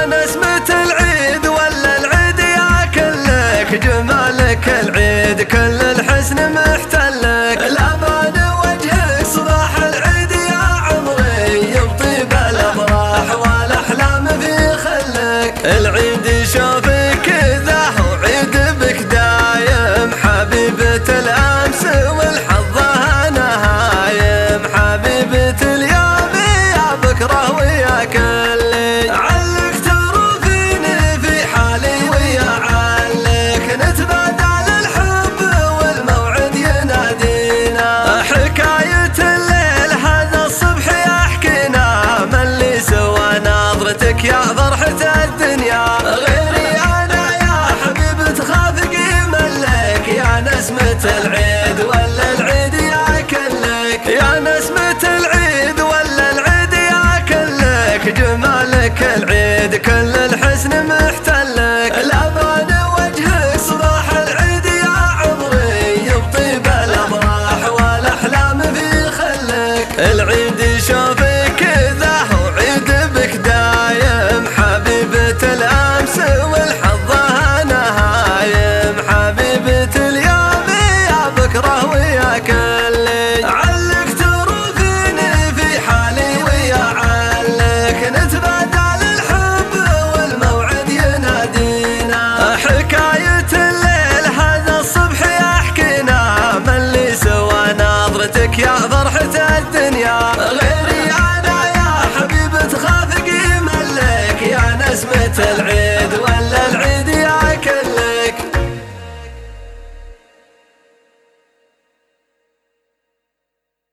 نسمة العيد ولا العيد ياكلك، جمالك العيد كل الحسن محتلك، الأمان وجهك صباح العيد يا عمري، يطيب الأفراح والأحلام في خلك، العيد شوفك ذا وعيد بك دايم، حبيبة الأمس والحظ نهايم، حبيبة اليوم يا بكرة ويا كلي، علك تروفيني في حالي ويا علك، نتبادل الحب والموعد ينادينا، حكاية الليل هذا الصبح يحكينا، من اللي سوى نظرتك يا فرحة الدنيا، غيري أنا يا حبيبة خافقي ملك، يا نسمة العيد ولا العيد ياكلك، يا نسمة العيد ولا العيد ياكلك، جمالك العيد كل الحسن محتلك، الأمان وجهك صباح العيد يا عمري، يطيب الأفراح والأحلام في خلك، العيد شوفك ذا وعيد بك دايم، حبيبة الأمس والحظ نهايم، حبيبة اليوم يا بكرة ويا كلي، علك تروفيني في حالي ويا علك، نتبادل الحب والموعد ينادينا، حكاية الليل هذا الصبح يحكينا، من اللي سوى نظرتك يا فرحة الدنيا، غيري أنا يا حبيبة خافقي ملك، يا نسمة العيد